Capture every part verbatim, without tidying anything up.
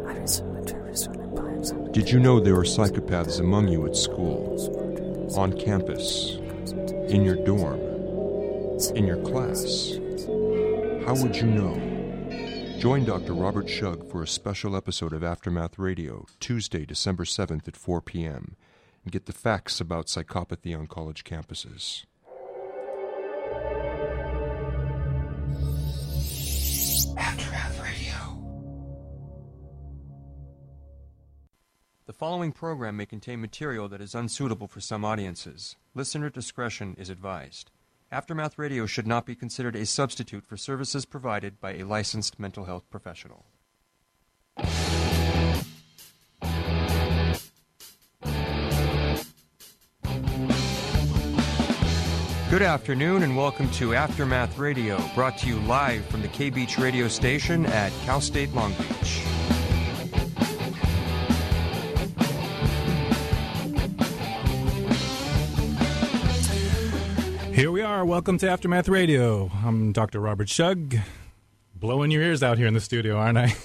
Did you know there are psychopaths among you at school, on campus, in your dorm, in your class? How would you know? Join Doctor Robert Shug for a special episode of Aftermath Radio, Tuesday, December seventh at four p.m., and get the facts about psychopathy on college campuses. Aftermath Radio. The following program may contain material that is unsuitable for some audiences. Listener discretion is advised. Aftermath Radio should not be considered a substitute for services provided by a licensed mental health professional. Good afternoon and welcome to Aftermath Radio, brought to you live from the K-Beach radio station at Cal State Long Beach. Here we are. Welcome to Aftermath Radio. I'm Doctor Robert Shug. Blowing your ears out here in the studio, aren't I?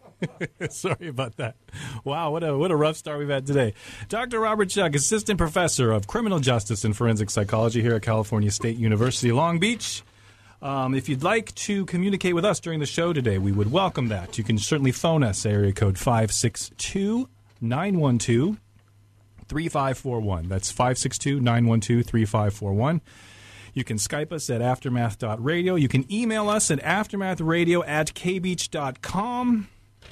Sorry about that. Wow, what a what a rough start we've had today. Doctor Robert Shug, Assistant Professor of Criminal Justice and Forensic Psychology here at California State University, Long Beach. Um, if you'd like to communicate with us during the show today, we would welcome that. You can certainly phone us, area code five six two, nine one two, three five four one. That's five six two, nine one two, three five four one. You can Skype us at aftermath dot radio. You can email us at aftermathradio at kbeach dot com.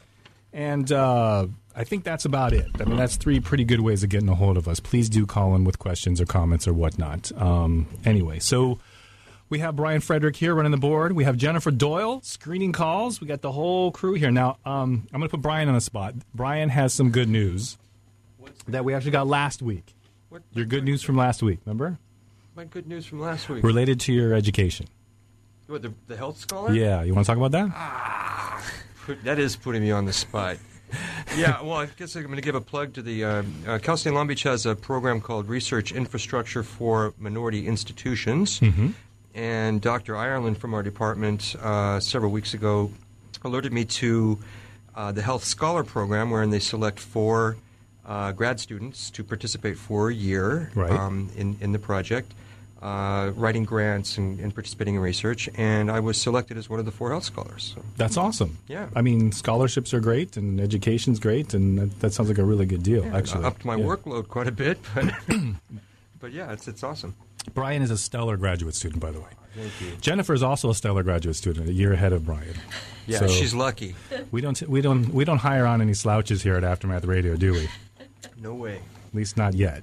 And uh, I think that's about it. I mean, that's three pretty good ways of getting a hold of us. Please do call in with questions or comments or whatnot. Um, anyway, so we have Brian Frederick here running the board. We have Jennifer Doyle screening calls. We got the whole crew here. Now, um, I'm going to put Brian on the spot. Brian has some good news that we actually got last week. What, your good news from last week, remember? My good news from last week. Related to your education. What, the, the health scholar? Yeah, you want to talk about that? Ah, put, that is putting me on the spot. Yeah, well, I guess I'm going to give a plug to the uh, uh, Cal State Long Beach has a program called Research Infrastructure for Minority Institutions. Mm-hmm. And Doctor Ireland from our department uh, several weeks ago alerted me to uh, the Health Scholar Program, wherein they select four uh, grad students to participate for a year right. um, in, in the project. Uh, writing grants and, and participating in research, and I was selected as one of the four health scholars. So. That's awesome. Yeah. I mean, scholarships are great, and education's great, and that, that sounds like a really good deal, yeah, actually. Upped my yeah. workload quite a bit, but, but yeah, it's it's awesome. Brian is a stellar graduate student, by the way. Thank you. Jennifer is also a stellar graduate student, a year ahead of Brian. Yeah, so she's lucky. We don't we don't we don't hire on any slouches here at Aftermath Radio, do we? No way. At least not yet.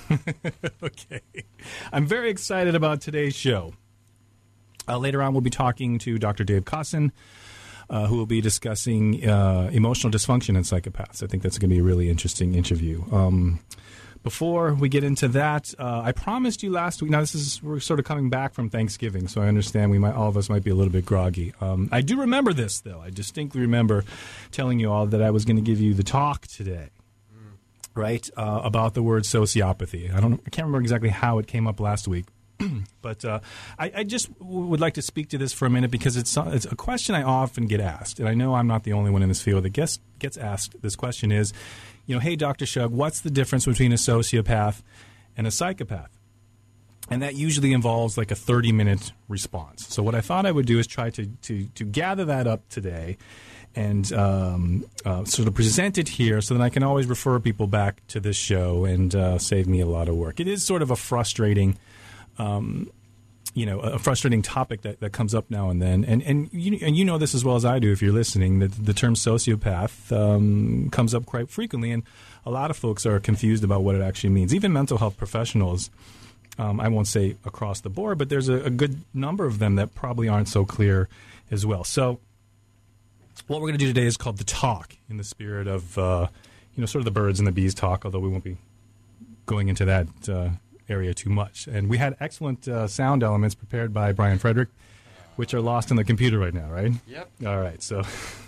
Okay. I'm very excited about today's show. Uh, later on, we'll be talking to Doctor Dave Kossin, uh, who will be discussing uh, emotional dysfunction in psychopaths. I think that's going to be a really interesting interview. Um, before we get into that, uh, I promised you last week. Now, this is we're sort of coming back from Thanksgiving, so I understand we might all of us might be a little bit groggy. Um, I do remember this, though. I distinctly remember telling you all that I was going to give you the talk today. Right, uh, about the word sociopathy. I don't, I can't remember exactly how it came up last week, but uh, I, I just w- would like to speak to this for a minute because it's it's a question I often get asked, and I know I'm not the only one in this field that gets gets asked. This question is, you know, hey, Doctor Shug, what's the difference between a sociopath and a psychopath? And that usually involves like a thirty minute response. So what I thought I would do is try to to, to gather that up today and um, uh, sort of present it here so that I can always refer people back to this show and uh, save me a lot of work. It is sort of a frustrating, um, you know, a frustrating topic that, that comes up now and then. And and you, and you know this as well as I do if you're listening, that the term sociopath um, comes up quite frequently, and a lot of folks are confused about what it actually means. Even mental health professionals, um, I won't say across the board, but there's a, a good number of them that probably aren't so clear as well. So what we're going to do today is called The Talk, in the spirit of, uh, you know, sort of the birds and the bees talk, although we won't be going into that uh, area too much. And we had excellent uh, sound elements prepared by Brian Frederick, which are lost in the computer right now, right? Yep. All right, so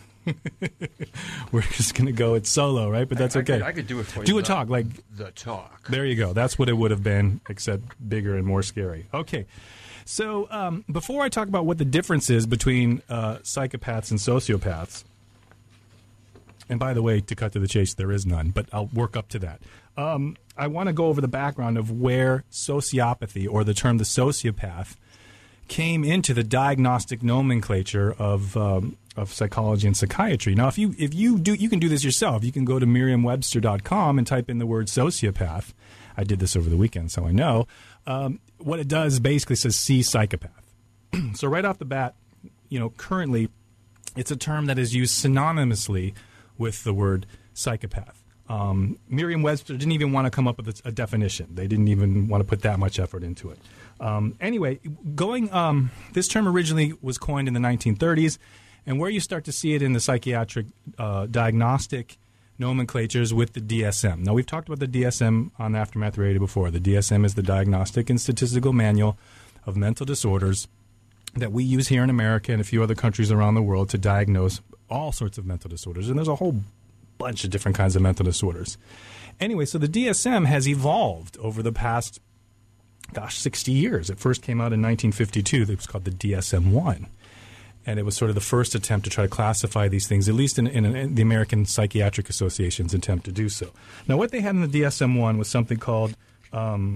we're just going to go it solo, right? But that's I, I okay. Could, I could do it for you. Do a the, talk, like... The talk. There you go. That's what it would have been, except bigger and more scary. Okay. So um, before I talk about what the difference is between uh, psychopaths and sociopaths, And by the way, to cut to the chase, there is none, but I'll work up to that. Um, I want to go over the background of where sociopathy, or the term the sociopath, came into the diagnostic nomenclature of um, of psychology and psychiatry. Now, if you if you do, you can do this yourself. You can go to Merriam Webster dot com and type in the word sociopath. I did this over the weekend, so I know. Um, what it does basically says see psychopath. So right off the bat, you know, currently it's a term that is used synonymously with the word psychopath. Um, Merriam-Webster didn't even want to come up with a, a definition. They didn't even want to put that much effort into it. Um, anyway, going um, this term originally was coined in the nineteen thirties, and where you start to see it in the psychiatric uh, diagnostic nomenclatures with the D S M. Now, we've talked about the D S M on Aftermath Radio before. The D S M is the Diagnostic and Statistical Manual of Mental Disorders that we use here in America and a few other countries around the world to diagnose all sorts of mental disorders. And there's a whole bunch of different kinds of mental disorders. Anyway, so the D S M has evolved over the past, gosh, sixty years. It first came out in nineteen fifty-two. It was called the D S M one. And it was sort of the first attempt to try to classify these things, at least in, in, in the American Psychiatric Association's attempt to do so. Now, what they had in the D S M one was something called um,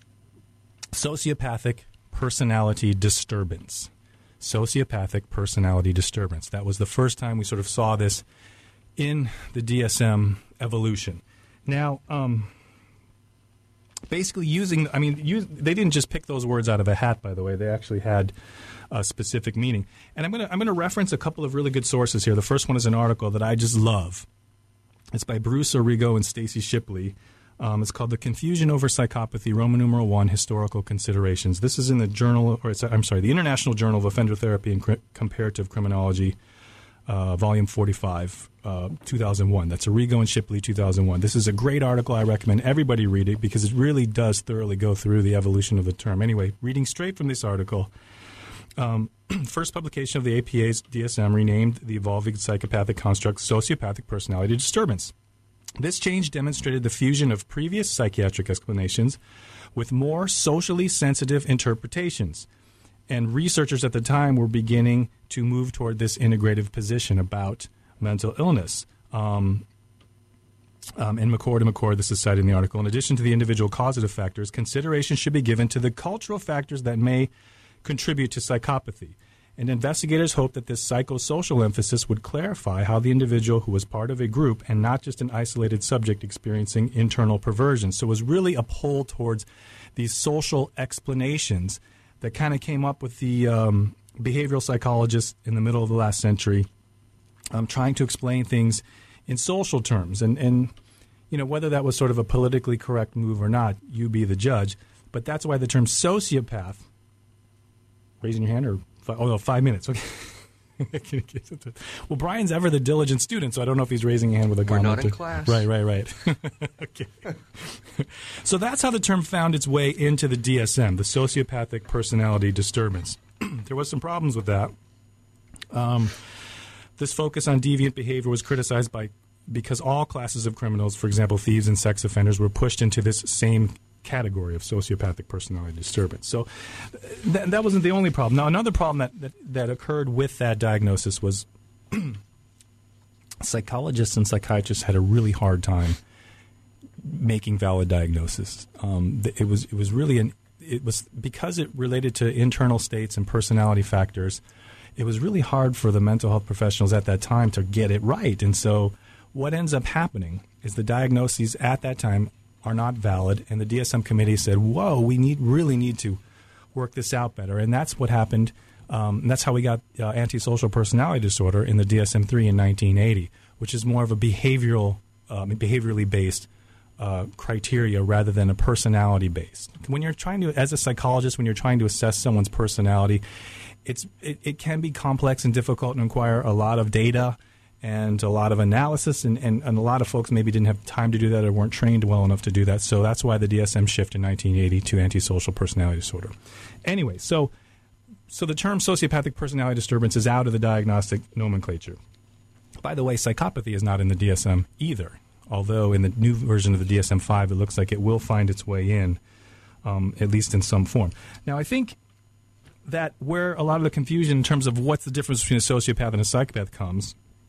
sociopathic personality disturbance. Sociopathic personality disturbance. That was the first time we sort of saw this in the D S M evolution. Now, um, basically using, I mean, use, they didn't just pick those words out of a hat, by the way. They actually had a specific meaning. And I'm going to I'm going to reference a couple of really good sources here. The first one is an article that I just love. It's by Bruce Origo and Stacy Shipley. Um, it's called The Confusion Over Psychopathy, Roman numeral one, Historical Considerations. This is in the journal, or it's, I'm sorry, the International Journal of Offender Therapy and Cri- Comparative Criminology, uh, volume forty-five, uh, two thousand one. That's Origo and Shipley, two thousand one. This is a great article. I recommend everybody read it because it really does thoroughly go through the evolution of the term. Anyway, reading straight from this article, um, first publication of the A P A's D S M renamed the evolving psychopathic construct sociopathic personality disturbance. This change demonstrated the fusion of previous psychiatric explanations with more socially sensitive interpretations. And researchers at the time were beginning to move toward this integrative position about mental illness. Um, um, in McCord and McCord, this is cited in the article, in addition to the individual causative factors, consideration should be given to the cultural factors that may contribute to psychopathy. And investigators hope that this psychosocial emphasis would clarify how the individual who was part of a group and not just an isolated subject experiencing internal perversion. So it was really a pull towards these social explanations that kind of came up with the um, behavioral psychologists in the middle of the last century, um, trying to explain things in social terms. And, and, you know, whether that was sort of a politically correct move or not, you be the judge. But that's why the term sociopath, raising your hand or... Oh, no, five minutes. Okay. Well, Brian's ever the diligent student, so I don't know if he's raising a hand with a We're comment. not in class. Right, right, right. Okay. So that's how the term found its way into the D S M, the sociopathic personality disturbance. There was some problems with that. Um, this focus on deviant behavior was criticized by because all classes of criminals, for example, thieves and sex offenders, were pushed into this same category of sociopathic personality disturbance. So th- that wasn't the only problem. Now, another problem that, that, that occurred with that diagnosis was psychologists and psychiatrists had a really hard time making valid diagnoses. Um, it was it was really an it was because it related to internal states and personality factors. It was really hard for the mental health professionals at that time to get it right. And so what ends up happening is the diagnoses at that time are not valid, and the D S M committee said, whoa, we need really need to work this out better. And that's what happened. Um, and that's how we got uh, antisocial personality disorder in the D S M three in nineteen eighty, which is more of a behavioral, um, behaviorally based uh, criteria rather than a personality based. When you're trying to, as a psychologist, when you're trying to assess someone's personality, it's it, it can be complex and difficult and require a lot of data and a lot of analysis, and, and, and a lot of folks maybe didn't have time to do that or weren't trained well enough to do that. So that's why the D S M shift in nineteen eighty to antisocial personality disorder. Anyway, so so the term sociopathic personality disturbance is out of the diagnostic nomenclature. By the way, psychopathy is not in the D S M either, although in the new version of the D S M five, it looks like it will find its way in, um, at least in some form. Now, I think that where a lot of the confusion in terms of what's the difference between a sociopath and a psychopath comes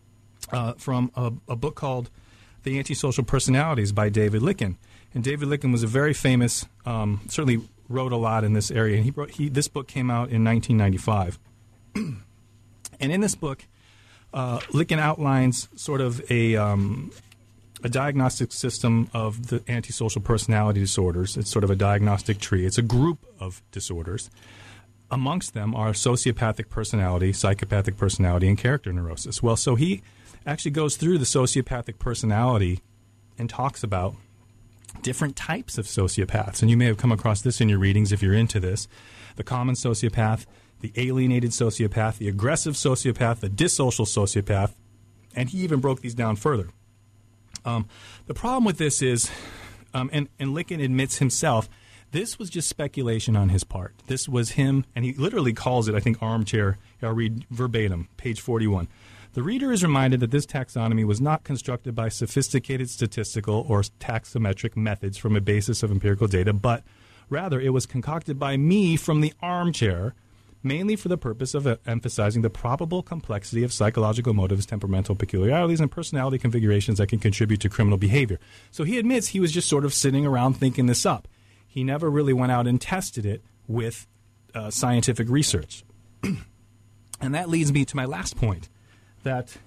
uh, from a, a book called The Antisocial Personalities by David Lykken. And David Lykken was a very famous, um, certainly wrote a lot in this area. And he wrote, he, this book came out in nineteen ninety-five. And in this book, uh, Lykken outlines sort of a, um, a diagnostic system of the antisocial personality disorders. It's sort of a diagnostic tree. It's a group of disorders. Amongst them are sociopathic personality, psychopathic personality, and character neurosis. Well, so he actually goes through the sociopathic personality and talks about different types of sociopaths. And you may have come across this in your readings if you're into this. The common sociopath, the alienated sociopath, the aggressive sociopath, the dissocial sociopath, and he even broke these down further. Um, the problem with this is, um, and, and Lykken admits himself, this was just speculation on his part. This was him, and he literally calls it, I think, armchair. I'll read verbatim, page forty-one. The reader is reminded that this taxonomy was not constructed by sophisticated statistical or taxometric methods from a basis of empirical data, but rather it was concocted by me from the armchair, mainly for the purpose of emphasizing the probable complexity of psychological motives, temperamental peculiarities, and personality configurations that can contribute to criminal behavior. So he admits he was just sort of sitting around thinking this up. He never really went out and tested it with uh, scientific research. And that leads me to my last point, that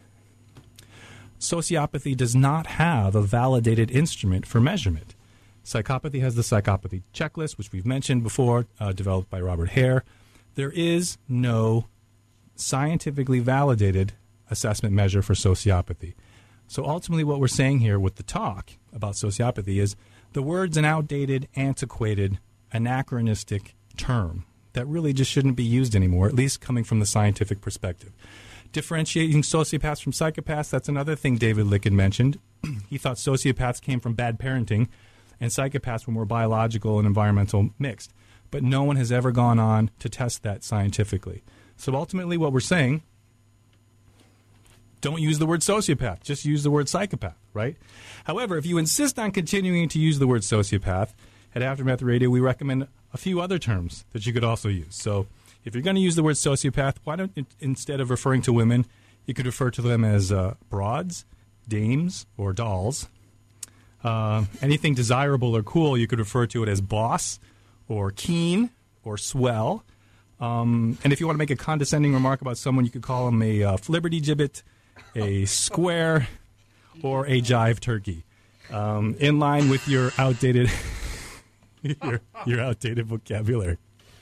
sociopathy does not have a validated instrument for measurement. Psychopathy has the psychopathy checklist, which we've mentioned before, uh, developed by Robert Hare. There is no scientifically validated assessment measure for sociopathy. So ultimately what we're saying here with the talk about sociopathy is the word's an outdated, antiquated, anachronistic term that really just shouldn't be used anymore, at least coming from the scientific perspective. Differentiating sociopaths from psychopaths, that's another thing David Lykken mentioned. He thought sociopaths came from bad parenting and psychopaths were more biological and environmental mixed. But no one has ever gone on to test that scientifically. So ultimately what we're saying, don't use the word sociopath, just use the word psychopath, right? However, if you insist on continuing to use the word sociopath, at Aftermath Radio we recommend a few other terms that you could also use. So if you're going to use the word sociopath, why don't, instead of referring to women, you could refer to them as uh, broads, dames, or dolls. Uh, anything desirable or cool, you could refer to it as boss, or keen, or swell. Um, and if you want to make a condescending remark about someone, you could call them a uh, flibberty gibbet, a square, or a jive turkey. Um, in line with your outdated your, your outdated vocabulary.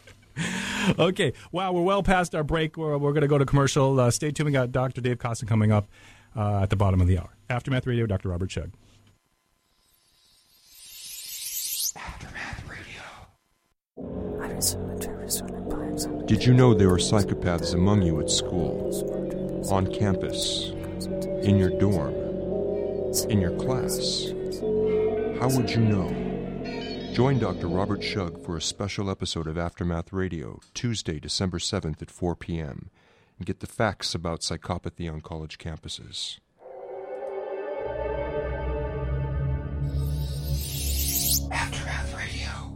Okay, wow, we're well past our break. We're, we're going to go to commercial. Uh, stay tuned. We got Doctor Dave Kossin coming up uh, at the bottom of the hour. Aftermath Radio, Doctor Robert Shug. Aftermath Radio. Did you know there are psychopaths among you at school, on campus, in your dorm, in your class? How would you know? Join Doctor Robert Shug for a special episode of Aftermath Radio, Tuesday, December seventh at four p.m., and get the facts about psychopathy on college campuses. Aftermath Radio.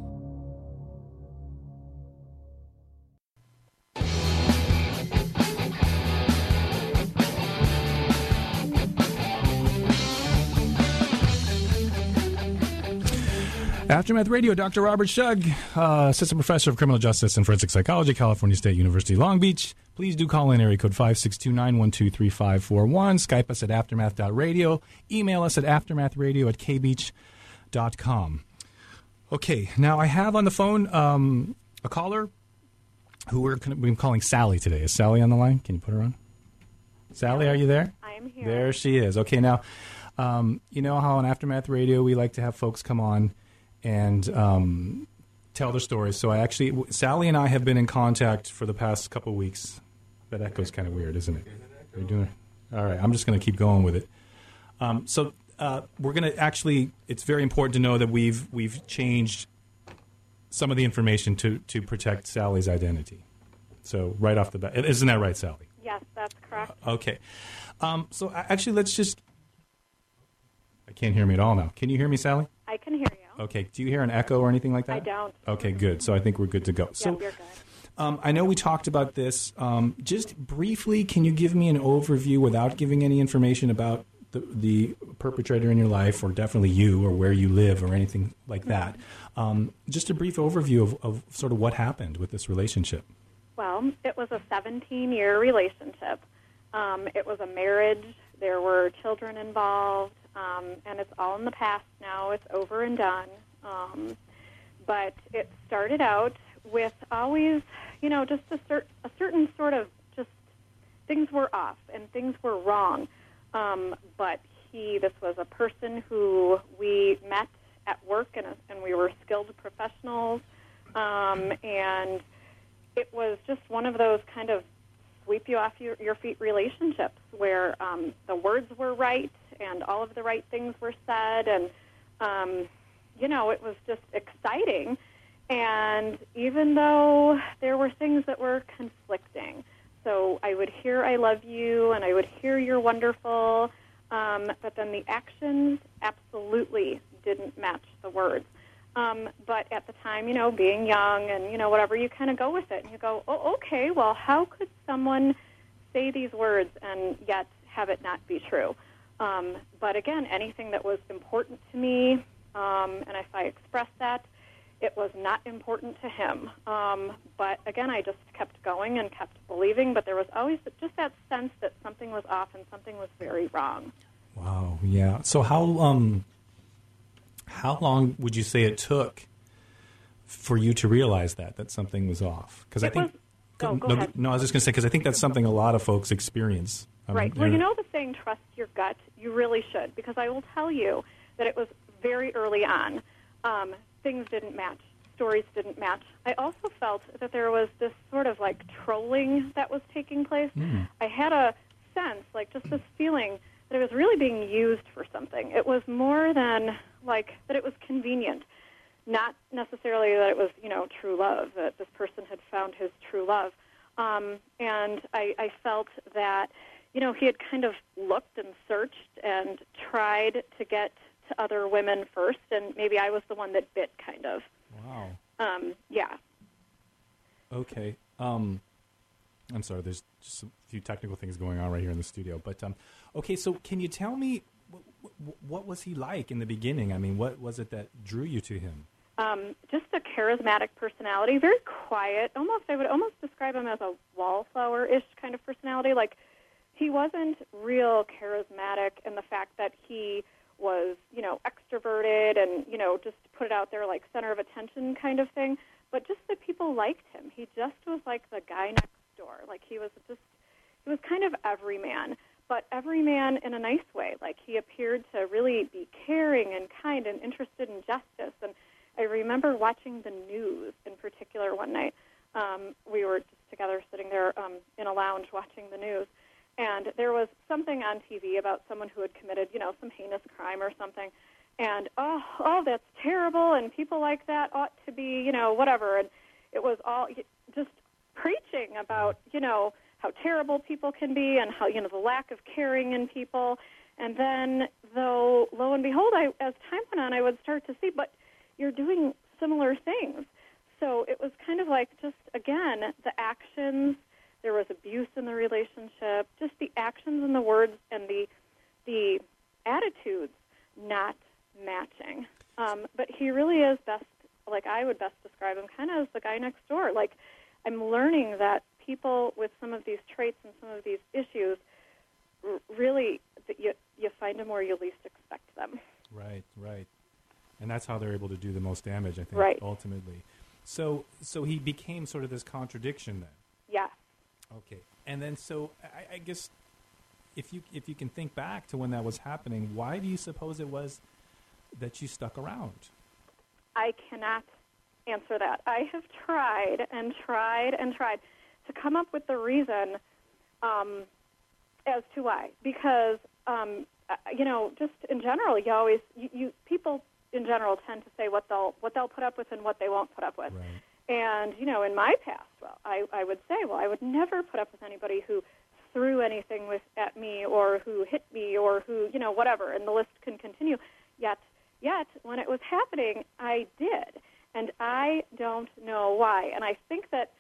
Aftermath Radio, Doctor Robert Shug, uh, Assistant Professor of Criminal Justice and Forensic Psychology, California State University, Long Beach. Please do call in area code five six two nine, one two three five four one. Skype us at aftermath dot radio. Email us at aftermathradio at k beach dot com. Okay, now I have on the phone um, a caller who we're, we're calling Sally today. Is Sally on the line? Can you put her on? Sally, are you there? I am here. There she is. Okay, now, um, you know how on Aftermath Radio we like to have folks come on and um, tell their stories. So I actually, Sally and I have been in contact for the past couple of weeks. That echo's kind of weird, isn't it? Are you doing it? All right, I'm just going to keep going with it. Um, so uh, we're going to actually, it's very important to know that we've we've changed some of the information to, to protect Sally's identity. So right off the bat, isn't that right, Sally? Yes, that's correct. Uh, okay. Um, so actually, let's just, I can't hear me at all now. Can you hear me, Sally? I can hear you. Okay. Do you hear an echo or anything like that? I don't. Okay, good. So I think we're good to go. Yep, So you're good. Um, I know we talked about this. Um, just briefly, can you give me an overview without giving any information about the, the perpetrator in your life, or definitely you, or where you live, or anything like that? Um, just a brief overview of, of sort of what happened with this relationship. Well, it was a seventeen-year relationship. Um, it was a marriage. There were children involved, um, and it's all in the past now. It's over and done. Um, but it started out with always, you know, just a, cer- a certain sort of just things were off and things were wrong. Um, but he, this was a person who we met at work, and, and we were skilled professionals, um, and it was just one of those kind of sweep you off your, your feet relationships where um, the words were right and all of the right things were said, and, um, you know, it was just exciting. And even though there were things that were conflicting, so I would hear I love you and I would hear you're wonderful, um, but then the actions absolutely didn't match the words. Um, but at the time, you know, being young and, you know, whatever, you kind of go with it. And you go, oh, okay, well, how could someone say these words and yet have it not be true? Um, but again, anything that was important to me, um, and if I expressed that, it was not important to him. Um, but again, I just kept going and kept believing, but there was always just that sense that something was off and something was very wrong. Wow, yeah. So how... Um How long would you say it took for you to realize that, that something was off? Because I think, was, oh, go no, ahead. no, I was just going to say, because I think that's something a lot of folks experience. Um, right. Well, you know the saying, trust your gut? You really should, because I will tell you that it was very early on. Um, things didn't match. Stories didn't match. I also felt that there was this sort of like trolling that was taking place. Mm. I had a sense, like just this feeling that it was really being used for something. It was more than like that it was convenient, not necessarily that it was, you know, true love, that this person had found his true love. Um, and I, I felt that, you know, he had kind of looked and searched and tried to get to other women first, and maybe I was the one that bit, kind of. Wow. Um, yeah. Okay. Um, I'm sorry, there's just a few technical things going on right here in the studio. But, um, okay, so can you tell me, what, what was he like in the beginning? I mean, what was it that drew you to him? Um, just a charismatic personality, very quiet, almost, I would almost describe him as a wallflower-ish kind of personality. Like, he wasn't real charismatic in the fact that he was, you know, extroverted and, you know, just put it out there like center of attention kind of thing, but just that people liked him. He just was like the guy next door. Like, he was just, he was kind of everyman, but everyman in a nice way. Like, he appeared to really be caring and kind and interested in justice. And I remember watching the news in particular one night. Um, we were just together sitting there um, in a lounge watching the news, and there was something on T V about someone who had committed, you know, some heinous crime or something. And, oh, oh, that's terrible, and people like that ought to be, you know, whatever. And it was all just preaching about, you know, how terrible people can be and how, you know, the lack of caring in people. And then, though, lo and behold, I, as time went on, I would start to see, but you're doing similar things. So it was kind of like just, again, the actions. There was abuse in the relationship, just the actions and the words and the the attitudes not matching. Um, but he really is best, like I would best describe him, kind of as the guy next door. Like, I'm learning that people with some of these traits and some of these issues, r- really, that you, you find them where you least expect them. Right, right. And that's how they're able to do the most damage, I think, right. ultimately. So so he became sort of this contradiction then. Yeah. Okay. And then so I, I guess if you if you can think back to when that was happening, why do you suppose it was that you stuck around? I cannot answer that. I have tried and tried and tried to come up with the reason um, as to why. Because, um, you know, just in general, you always, you, you people in general tend to say what they'll what they'll put up with and what they won't put up with. Right. And, you know, in my past, well, I, I would say, well, I would never put up with anybody who threw anything with at me or who hit me or who, you know, whatever, and the list can continue. Yet, yet, when it was happening, I did. And I don't know why. And I think that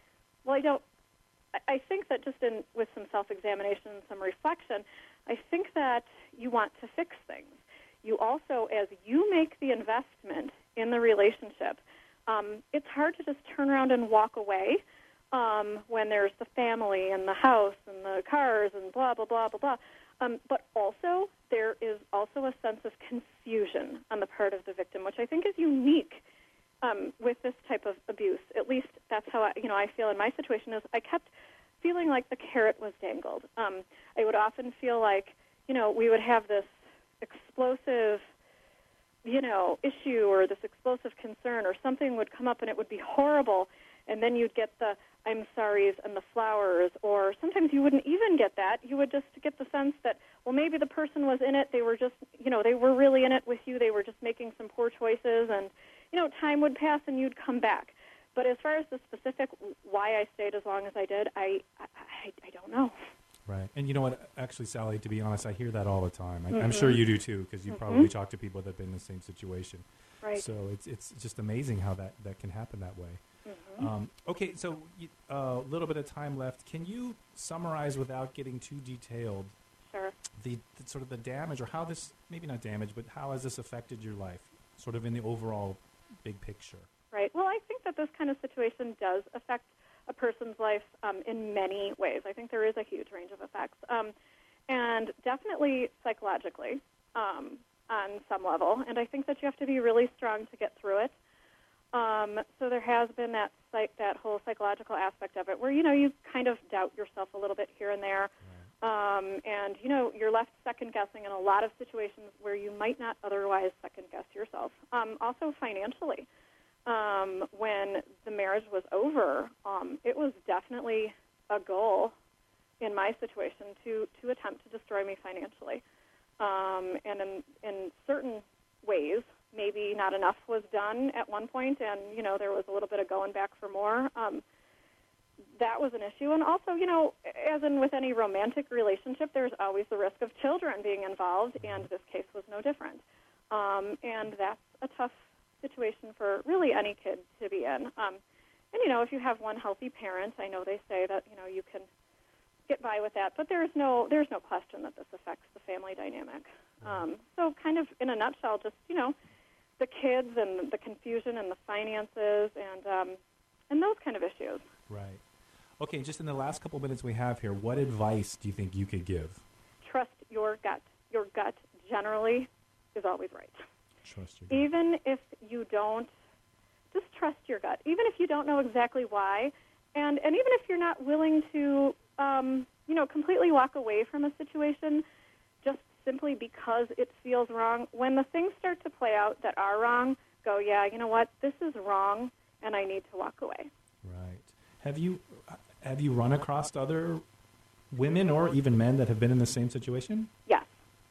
well, I don't. I, I think that just in with some self-examination and some reflection, I think that you want to fix things. You also, as you make the investment in the relationship, um, it's hard to just turn around and walk away um, when there's the family and the house and the cars and blah, blah, blah, blah, blah. Um, but also, there is also a sense of confusion on the part of the victim, which I think is unique um, with this type of abuse. At least that's how I, you know, I feel in my situation is I kept feeling like the carrot was dangled. Um, I would often feel like, you know, we would have this explosive, you know, issue or this explosive concern or something would come up and it would be horrible, and then you'd get the I'm sorry's and the flowers, or sometimes you wouldn't even get that. You would just get the sense that, well, maybe the person was in it, they were just, you know, they were really in it with you, they were just making some poor choices, and, you know, time would pass and you'd come back. But as far as the specific why I stayed as long as I did, I, I, I don't know. Right. And you know what, actually, Sally, to be honest, I hear that all the time. I, Mm-hmm. I'm sure you do, too, because you Mm-hmm. probably talk to people that have been in the same situation. Right. So it's it's just amazing how that, that can happen that way. Mm-hmm. Um, okay, so a uh, little bit of time left. Can you summarize, without getting too detailed, Sure. the, the sort of the damage, or how this, maybe not damage, but how has this affected your life, sort of in the overall big picture? Right. Well, I think that this kind of situation does affect a person's life um, in many ways. I think there is a huge range of effects. Um, and definitely psychologically um, on some level. And I think that you have to be really strong to get through it. Um, so there has been that psych- that whole psychological aspect of it where, you know, you kind of doubt yourself a little bit here and there. Right. Um, and, you know, you're left second-guessing in a lot of situations where you might not otherwise second-guess yourself. Um, also financially. Um, when the marriage was over, um, it was definitely a goal in my situation to, to attempt to destroy me financially. Um, and in, in certain ways, maybe not enough was done at one point, and, you know, there was a little bit of going back for more. Um, that was an issue. And also, you know, as in with any romantic relationship, there's always the risk of children being involved, and this case was no different. Um, and that's a tough situation for really any kid to be in. Um, and, you know, if you have one healthy parent, I know they say that, you know, you can get by with that, but there's no there's no question that this affects the family dynamic. Um, so kind of in a nutshell, just, you know, the kids and the confusion and the finances and um, and those kind of issues. Right. Okay, just in the last couple minutes we have here, what advice do you think you could give? Trust your gut. Your gut generally is always right. Trust your gut. Even if you don't, just trust your gut. Even if you don't know exactly why, and, and even if you're not willing to, um, you know, completely walk away from a situation just simply because it feels wrong, when the things start to play out that are wrong, go, yeah, you know what, this is wrong, and I need to walk away. Right. Have you have you run across other women or even men that have been in the same situation? Yes.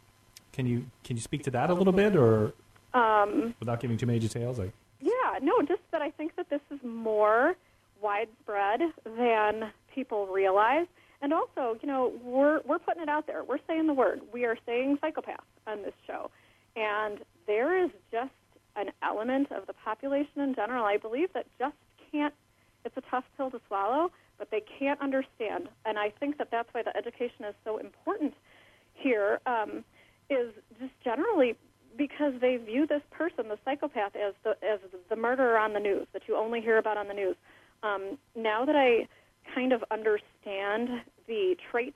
Can you can you speak to that a little bit, or Um, without giving too many details? Like, yeah, no, just that I think that this is more widespread than people realize. And also, you know, we're we're putting it out there. We're saying the word. We are saying psychopath on this show. And there is just an element of the population in general, I believe, that just can't, it's a tough pill to swallow, but they can't understand. And I think that that's why the education is so important here, um, is just generally because they view this person, the psychopath, as the as the murderer on the news that you only hear about on the news. Um, now that I kind of understand the traits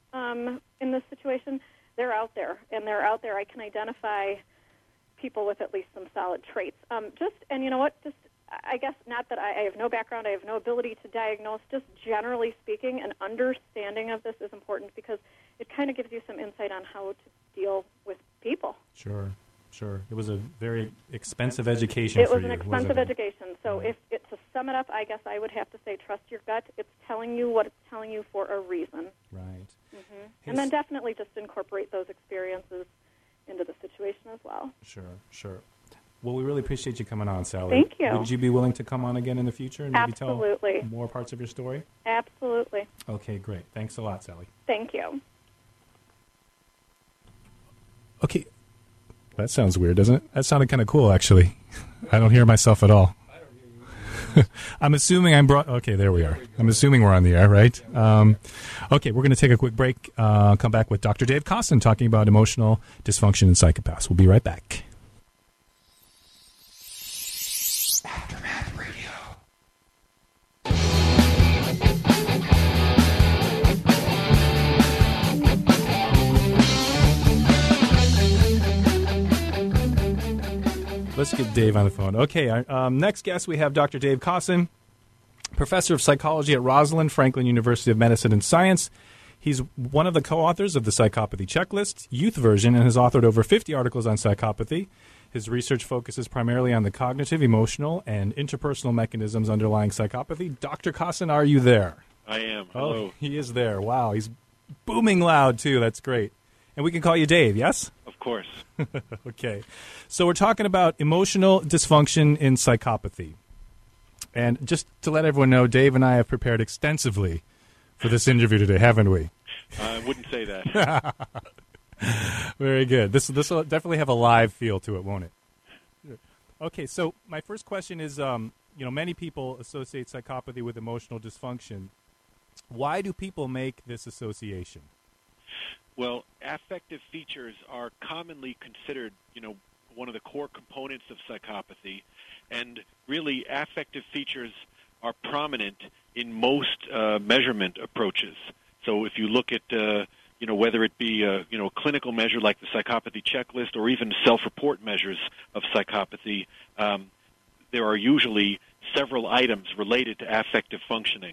um, in this situation, they're out there, and they're out there. I can identify people with at least some solid traits. Um, just and you know what? Just I guess not that I, I have no background, I have no ability to diagnose. Just generally speaking, an understanding of this is important because it kind of gives you some insight on how to deal with people. sure, sure. It was a very expensive education It for was you. an expensive wasn't it? education. So Right. if it, to sum it up, I guess I would have to say trust your gut. It's telling you what it's telling you for a reason. Right. Mm-hmm. His- And then definitely just incorporate those experiences into the situation as well. Sure, sure. Well, we really appreciate you coming on, Sally. Thank you. Would you be willing to come on again in the future and maybe Absolutely. tell more parts of your story? Absolutely. Okay, great. Thanks a lot, Sally. Thank you. Okay. That sounds weird, doesn't it? That sounded kind of cool, actually. I don't hear myself at all. I'm assuming I'm brought. Okay, there we are. I'm assuming we're on the air, right? Um, okay, we're going to take a quick break. Uh, come back with Doctor Dave Kossin talking about emotional dysfunction in psychopaths. We'll be right back. Aftermath Radio. Let's get Dave on the phone. Okay, our um, next guest, we have Doctor Dave Kossin, professor of psychology at Rosalind Franklin University of Medicine and Science. He's one of the co-authors of the Psychopathy Checklist, youth version, and has authored over fifty articles on psychopathy. His research focuses primarily on the cognitive, emotional, and interpersonal mechanisms underlying psychopathy. Doctor Kossin, are you there? I am. Hello. Oh, he is there. Wow, he's booming loud, too. That's great. And we can call you Dave, yes? Of course. Okay. So we're talking about emotional dysfunction in psychopathy. And just to let everyone know, Dave and I have prepared extensively for this interview today, haven't we? I wouldn't say that. Very good. This this will definitely have a live feel to it, won't it? Okay, so my first question is, um, you know, many people associate psychopathy with emotional dysfunction. Why do people make this association? Well, affective features are commonly considered, you know, one of the core components of psychopathy, and really affective features are prominent in most uh, measurement approaches. So if you look at, uh, you know, whether it be a, you know, a clinical measure like the Psychopathy Checklist or even self-report measures of psychopathy, um, there are usually several items related to affective functioning.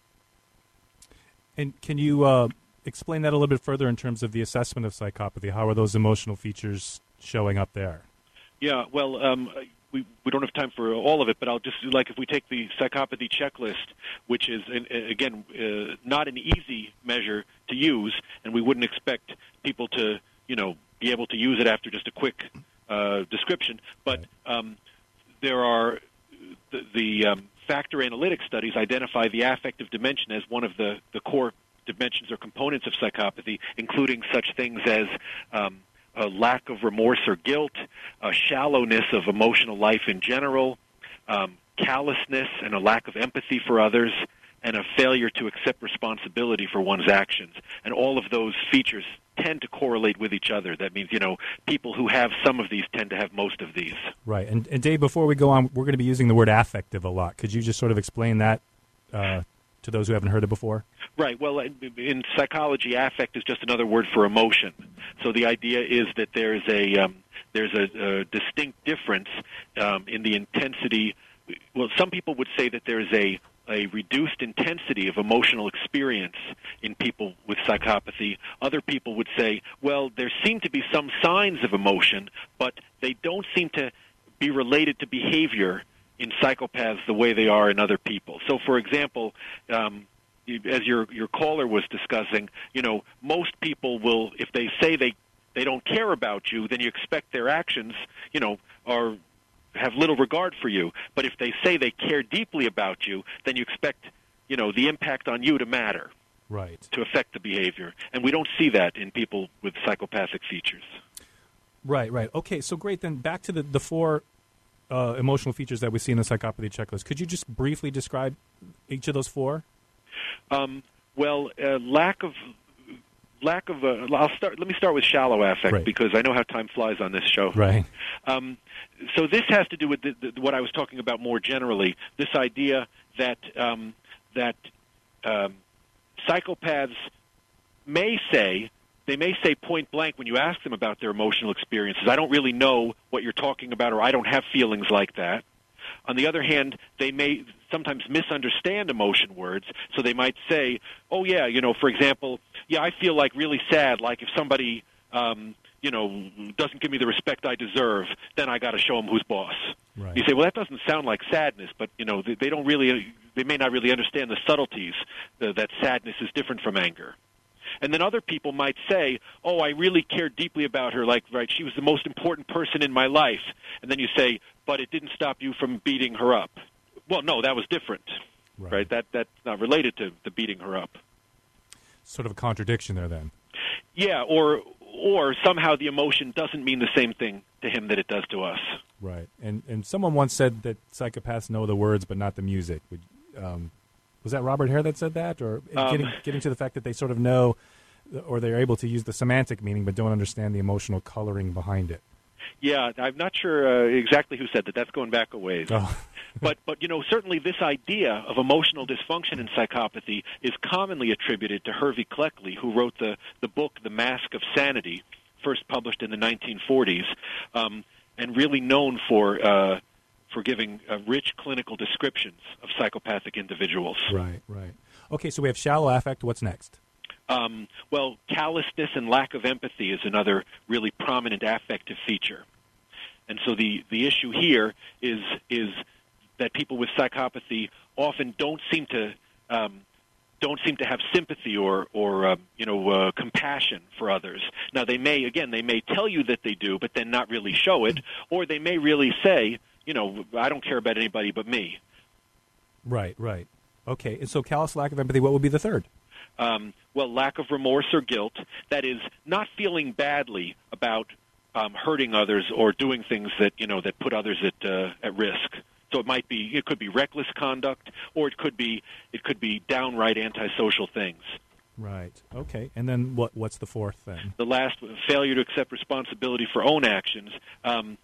And can you uh, explain that a little bit further in terms of the assessment of psychopathy? How are those emotional features showing up there? Yeah, well, um, we we don't have time for all of it, but I'll just, like, if we take the Psychopathy Checklist, which is, again, uh, not an easy measure to use, and we wouldn't expect people to, you know, be able to use it after just a quick uh, description, but um, there are the, the um, factor analytic studies identify the affective dimension as one of the, the core dimensions or components of psychopathy, including such things as um, a lack of remorse or guilt, a shallowness of emotional life in general, um, callousness and a lack of empathy for others, and a failure to accept responsibility for one's actions. And all of those features tend to correlate with each other. That means, you know, people who have some of these tend to have most of these. Right. And, and Dave, before we go on, we're going to be using the word affective a lot. Could you just sort of explain that uh, to those who haven't heard it before? Right. Well, in, in psychology, affect is just another word for emotion. So the idea is that there's a um, there's a, a distinct difference um, in the intensity. Well, some people would say that there's a a reduced intensity of emotional experience in people with psychopathy. Other people would say, well, there seem to be some signs of emotion, but they don't seem to be related to behavior in psychopaths the way they are in other people. So, for example, um, as your your caller was discussing, you know, most people will, if they say they, they don't care about you, then you expect their actions, you know, are have little regard for you. But if they say they care deeply about you, then you expect, you know, the impact on you to matter, right, to affect the behavior. And we don't see that in people with psychopathic features. Right, right. Okay, so great. Then back to the, the four uh, emotional features that we see in the psychopathy checklist. Could you just briefly describe each of those four? Um, well, uh, lack of... Lack of a. I'll start. Let me start with shallow affect, right, because I know how time flies on this show. Right. Um, so this has to do with the, the, what I was talking about more generally. This idea that um, that um, psychopaths may say they may say point blank when you ask them about their emotional experiences, I don't really know what you're talking about, or I don't have feelings like that. On the other hand, they may sometimes misunderstand emotion words, so they might say, oh, yeah, you know, for example, yeah, I feel like really sad, like if somebody, um, you know, doesn't give me the respect I deserve, then I got to show them who's boss. Right. You say, well, that doesn't sound like sadness, but, you know, they, they don't really, they may not really understand the subtleties, uh, that sadness is different from anger. And then other people might say, oh, I really cared deeply about her, like, right, she was the most important person in my life. And then you say, but it didn't stop you from beating her up. Well, no, that was different, right? right? That That's not related to the beating her up. Sort of a contradiction there, then. Yeah, or or somehow the emotion doesn't mean the same thing to him that it does to us. Right. And and someone once said that psychopaths know the words but not the music. Would, um, was that Robert Hare that said that? Or Um, getting, getting to the fact that they sort of know or they're able to use the semantic meaning but don't understand the emotional coloring behind it. Yeah, I'm not sure uh, exactly who said that. That's going back a ways. Oh. But, but you know, certainly this idea of emotional dysfunction in psychopathy is commonly attributed to Hervey Cleckley, who wrote the, the book The Mask of Sanity, first published in the nineteen forties, um, and really known for uh, for giving uh, rich clinical descriptions of psychopathic individuals. Right, right. Okay, so we have shallow affect. What's next? Um, well, callousness and lack of empathy is another really prominent affective feature. And so the, the issue here is is that people with psychopathy often don't seem to um, don't seem to have sympathy or or uh, you know uh, compassion for others. Now they may again they may tell you that they do, but then not really show it, or they may really say, you know, I don't care about anybody but me. Right, right. Okay, and so callous lack of empathy. What would be the third? Um, well, lack of remorse or guilt. That is, not feeling badly about um, hurting others or doing things that you know that put others at uh, at risk. So it might be, it could be reckless conduct, or it could be, it could be downright antisocial things. Right. Okay. And then what? What's the fourth then? The last, failure to accept responsibility for own actions. Um,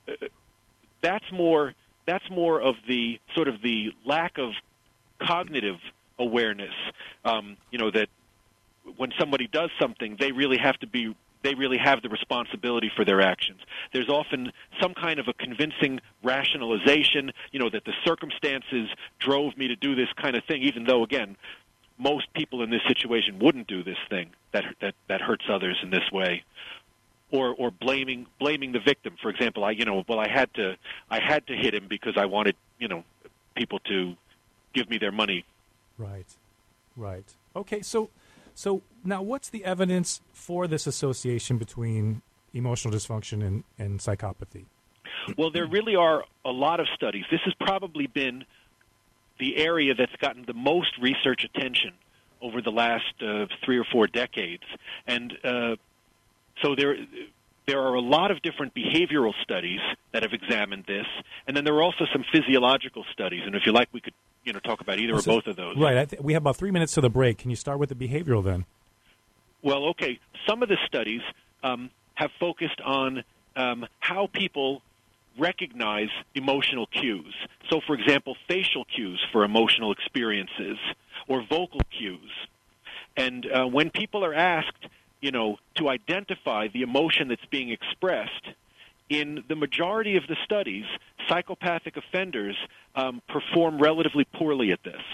that's more. That's more of the sort of the lack of cognitive awareness. Um, you know that when somebody does something, they really have to be. They really have the responsibility for their actions. There's often some kind of a convincing rationalization, you know, that the circumstances drove me to do this kind of thing, even though, again, most people in this situation wouldn't do this thing that that, that hurts others in this way. Or or blaming blaming the victim. For example, I you know, well I had to I had to hit him because I wanted, you know, people to give me their money. Right. Right. Okay, so So now what's the evidence for this association between emotional dysfunction and, and psychopathy? Well, there really are a lot of studies. This has probably been the area that's gotten the most research attention over the last uh, three or four decades. And uh, so there there are a lot of different behavioral studies that have examined this. And then there are also some physiological studies. And if you like, we could you know, talk about either or both of those. Right. I th- we have about three minutes to the break. Can you start with the behavioral then? Well, okay. Some of the studies um, have focused on um, how people recognize emotional cues. So, for example, facial cues for emotional experiences or vocal cues. And uh, when people are asked, you know, to identify the emotion that's being expressed, in the majority of the studies, psychopathic offenders um, perform relatively poorly at this.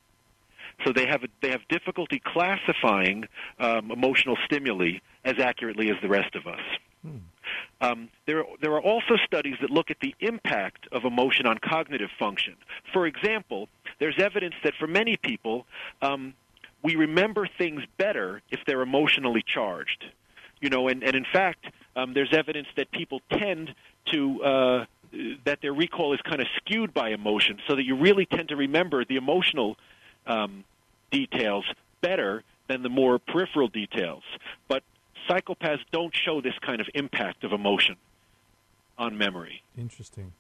So they have a, they have difficulty classifying um, emotional stimuli as accurately as the rest of us. Hmm. Um, there there are also studies that look at the impact of emotion on cognitive function. For example, there's evidence that for many people, um, we remember things better if they're emotionally charged. You know, and, and in fact, um, there's evidence that people tend to, uh, that their recall is kind of skewed by emotion, so that you really tend to remember the emotional um, details better than the more peripheral details. But psychopaths don't show this kind of impact of emotion on memory. Interesting.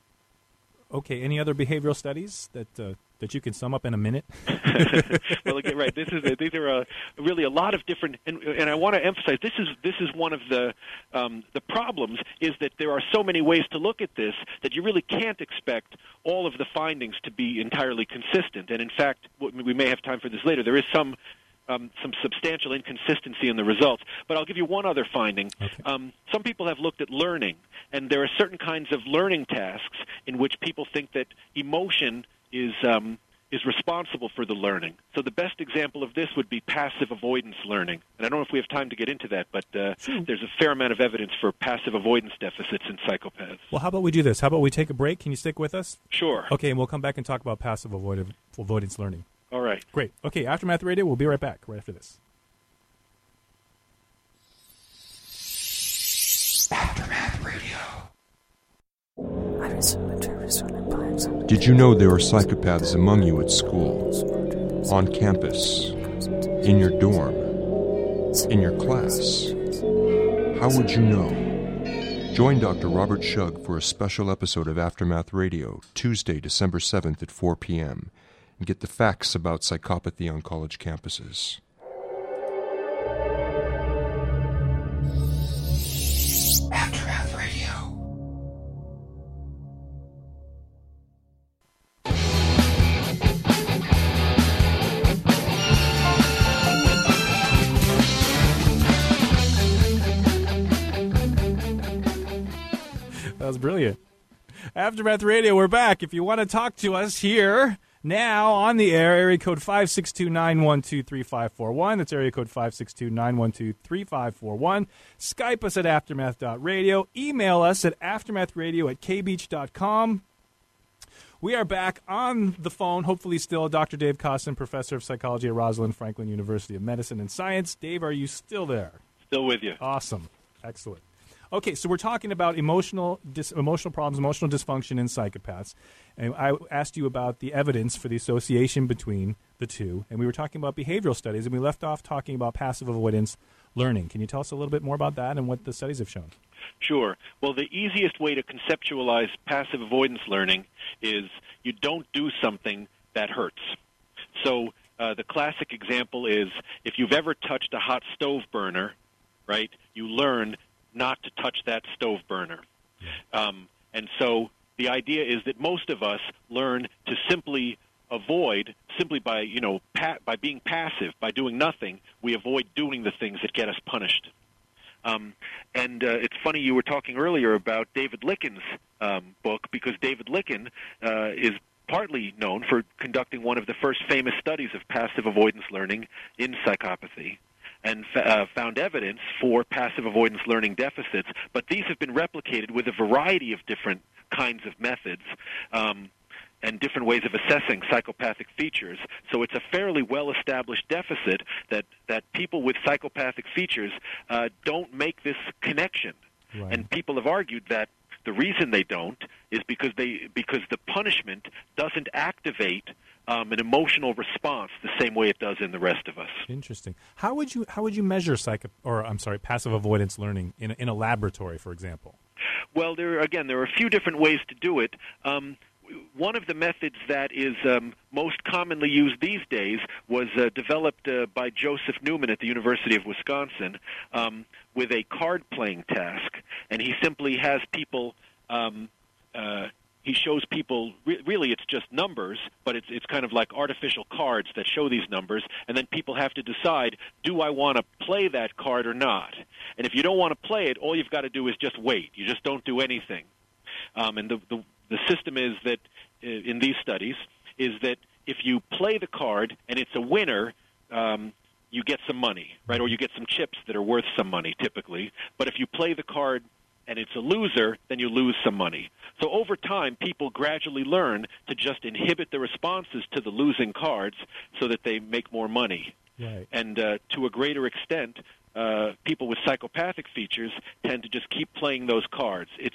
Okay, any other behavioral studies that uh, that you can sum up in a minute? Well, again, right. This is a, these are a, really a lot of different, and, and I want to emphasize this is this is one of the um, the problems is that there are so many ways to look at this that you really can't expect all of the findings to be entirely consistent. And in fact, we may have time for this later. There is some. Um, some substantial inconsistency in the results. But I'll give you one other finding. Okay. Um, some people have looked at learning, and there are certain kinds of learning tasks in which people think that emotion is um, is responsible for the learning. So the best example of this would be passive avoidance learning. And I don't know if we have time to get into that, but uh, sure. There's a fair amount of evidence for passive avoidance deficits in psychopaths. Well, how about we do this? How about we take a break? Can you stick with us? Sure. Okay, and we'll come back and talk about passive avoid- avoidance learning. All right. Great. Okay, Aftermath Radio, we'll be right back right after this. Aftermath Radio. Did you know there are psychopaths among you at school, on campus, in your dorm, in your class? How would you know? Join Doctor Robert Shug for a special episode of Aftermath Radio, Tuesday, December seventh at four p.m., and get the facts about psychopathy on college campuses. Aftermath Radio. That was brilliant. Aftermath Radio, we're back. If you want to talk to us here now on the air, area code five six two, nine one two, three five four one. That's area code five six two, nine one two, three five four one. Skype us at aftermath dot radio. Email us at aftermathradio at k beach dot com. We are back on the phone, hopefully still, Doctor Dave Kossin, Professor of Psychology at Rosalind Franklin University of Medicine and Science. Dave, are you still there? Still with you. Awesome. Excellent. Okay, so we're talking about emotional dis- emotional problems, emotional dysfunction in psychopaths. And I asked you about the evidence for the association between the two. And we were talking about behavioral studies, and we left off talking about passive avoidance learning. Can you tell us a little bit more about that and what the studies have shown? Sure. Well, the easiest way to conceptualize passive avoidance learning is you don't do something that hurts. So uh, the classic example is if you've ever touched a hot stove burner, right, you learn not to touch that stove burner. Um, and so the idea is that most of us learn to simply avoid, simply by, you know, pa- by being passive, by doing nothing, we avoid doing the things that get us punished. Um, and uh, it's funny you were talking earlier about David Licken's um, book, because David Licken uh, is partly known for conducting one of the first famous studies of passive avoidance learning in psychopathy, and uh, found evidence for passive avoidance learning deficits, but these have been replicated with a variety of different kinds of methods um, and different ways of assessing psychopathic features. So it's a fairly well-established deficit that, that people with psychopathic features uh, don't make this connection. Right. And people have argued that the reason they don't is because they because the punishment doesn't activate Um, an emotional response the same way it does in the rest of us. Interesting. How would you how would you measure psycho or I'm sorry passive avoidance learning in a, in a laboratory, for example? Well, there again there are a few different ways to do it. Um, one of the methods that is um, most commonly used these days was uh, developed uh, by Joseph Newman at the University of Wisconsin um, with a card-playing task, and he simply has people. Um, uh, He shows people, re- really it's just numbers, but it's it's kind of like artificial cards that show these numbers, and then people have to decide, do I want to play that card or not? And if you don't want to play it, all you've got to do is just wait. You just don't do anything. Um, and the, the, the system is that, uh, in these studies, is that if you play the card and it's a winner, um, you get some money, right? Or you get some chips that are worth some money, typically. But if you play the card and it's a loser, then you lose some money. So over time, people gradually learn to just inhibit the responses to the losing cards so that they make more money. Right. And uh, to a greater extent, uh, people with psychopathic features tend to just keep playing those cards. It's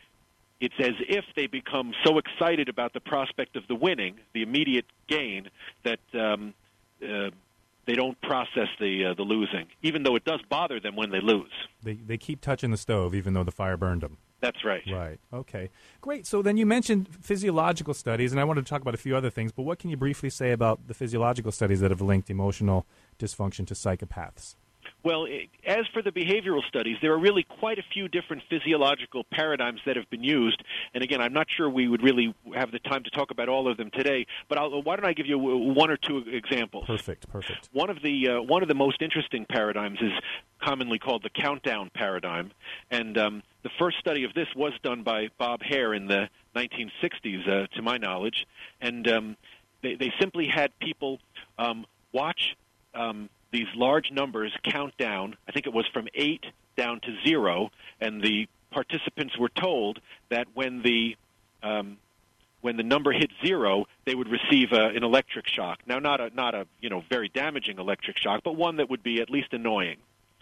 it's as if they become so excited about the prospect of the winning, the immediate gain, that um, uh, they don't process the uh, the losing, even though it does bother them when they lose. They they keep touching the stove even though the fire burned them. That's right. Right. Okay. Great. So then you mentioned physiological studies, and I wanted to talk about a few other things, but what can you briefly say about the physiological studies that have linked emotional dysfunction to psychopaths? Well, as for the behavioral studies, there are really quite a few different physiological paradigms that have been used. And again, I'm not sure we would really have the time to talk about all of them today, but I'll, why don't I give you one or two examples? Perfect, perfect. One of the uh, one of the most interesting paradigms is commonly called the countdown paradigm. And um, the first study of this was done by Bob Hare in the nineteen sixties, uh, to my knowledge. And um, they, they simply had people um, watch um, these large numbers count down. I think it was from eight down to zero, and the participants were told that when the um, when the number hit zero, they would receive a, an electric shock. Now, not a not a you know very damaging electric shock, but one that would be at least annoying.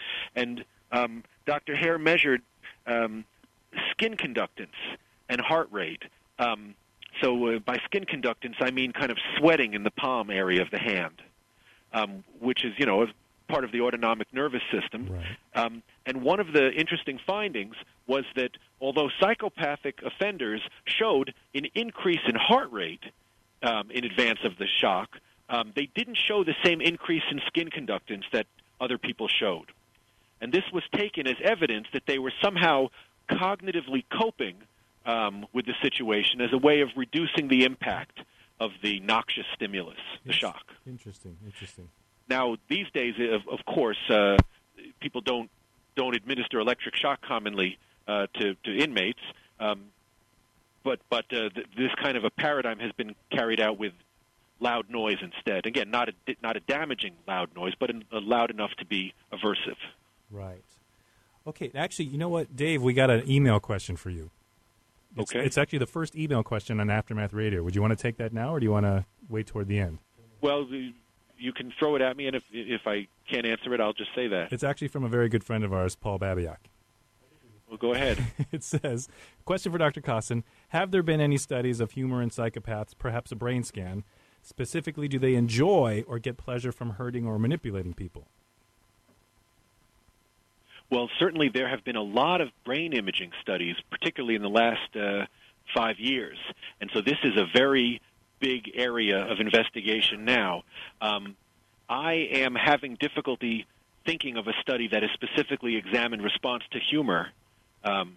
And um, Doctor Hare measured um, skin conductance and heart rate. Um, so uh, by skin conductance, I mean kind of sweating in the palm area of the hand. Um, which is, you know, part of the autonomic nervous system. Right. Um, and one of the interesting findings was that although psychopathic offenders showed an increase in heart rate um, in advance of the shock, um, they didn't show the same increase in skin conductance that other people showed. And this was taken as evidence that they were somehow cognitively coping um, with the situation as a way of reducing the impact of the noxious stimulus, the shock. Interesting, interesting. Now, these days, of, of course, uh, people don't don't administer electric shock commonly uh, to, to inmates, um, but but uh, th- this kind of a paradigm has been carried out with loud noise instead. Again, not a not a damaging loud noise, but a, a loud enough to be aversive. Right. Okay. Actually, you know what, Dave? We got an email question for you. It's, Okay. It's actually the first email question on Aftermath Radio. Would you want to take that now, or do you want to wait toward the end? Well, the, you can throw it at me, and if if I can't answer it, I'll just say that. It's actually from a very good friend of ours, Paul Babiak. Well, go ahead. It says, question for Doctor Kossin, have there been any studies of humor in psychopaths, perhaps a brain scan? Specifically, do they enjoy or get pleasure from hurting or manipulating people? Well, certainly there have been a lot of brain imaging studies, particularly in the last uh, five years. And so this is a very big area of investigation now. Um, I am having difficulty thinking of a study that has specifically examined response to humor. Um,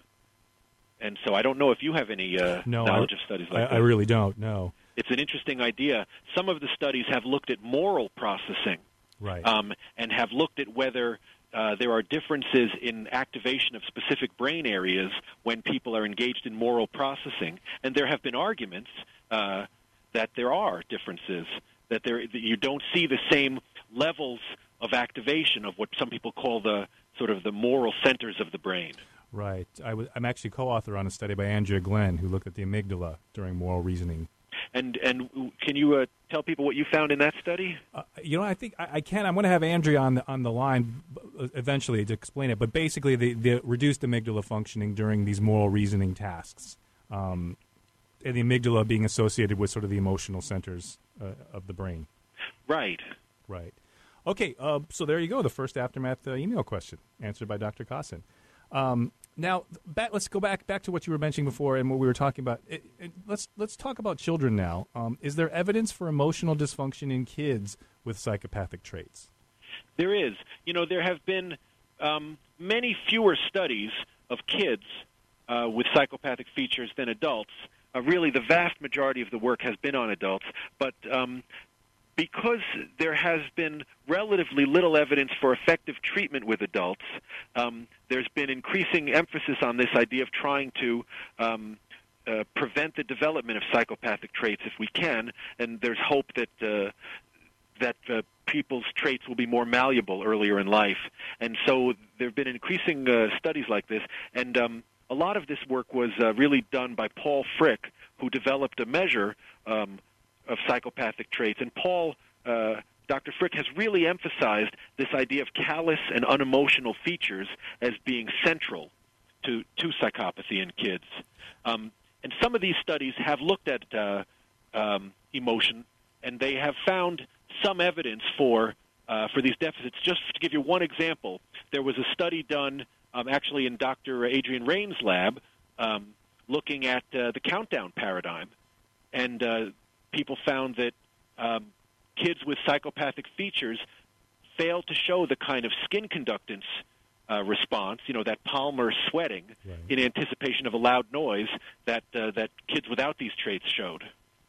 and so I don't know if you have any uh, no, knowledge I, of studies like I, that. I really don't, no. It's an interesting idea. Some of the studies have looked at moral processing. Right. Um, and have looked at whether uh, there are differences in activation of specific brain areas when people are engaged in moral processing. And there have been arguments uh, that there are differences, that, there, that you don't see the same levels of activation of what some people call the sort of the moral centers of the brain. Right. I w- I'm actually co-author on a study by Andrea Glenn who looked at the amygdala during moral reasoning. And and can you uh, tell people what you found in that study? Uh, you know, I think I, I can. I'm going to have Andrea on the on the line eventually to explain it. But basically, the, the reduced amygdala functioning during these moral reasoning tasks, um, and the amygdala being associated with sort of the emotional centers uh, of the brain. Right. Right. Okay. Uh, so there you go. The first Aftermath uh, email question answered by Doctor Kossin. Um, Now, back, let's go back back to what you were mentioning before and what we were talking about. It, it, let's let's talk about children now. Um, is there evidence for emotional dysfunction in kids with psychopathic traits? There is. You know, there have been um, many fewer studies of kids uh, with psychopathic features than adults. Uh, really, the vast majority of the work has been on adults, but um, because there has been relatively little evidence for effective treatment with adults, um, there's been increasing emphasis on this idea of trying to um, uh, prevent the development of psychopathic traits if we can, and there's hope that uh, that uh, people's traits will be more malleable earlier in life. And so there have been increasing uh, studies like this, and um, a lot of this work was uh, really done by Paul Frick, who developed a measure um, of psychopathic traits. And Paul, uh, Doctor Frick, has really emphasized this idea of callous and unemotional features as being central to, to psychopathy in kids. Um, and some of these studies have looked at uh, um, emotion, and they have found some evidence for uh, for these deficits. Just to give you one example, there was a study done um, actually in Doctor Adrian Rain's lab um, looking at uh, the countdown paradigm, and uh, people found that um, kids with psychopathic features failed to show the kind of skin conductance uh, response, you know, that palmar sweating Right. in anticipation of a loud noise that uh, that kids without these traits showed.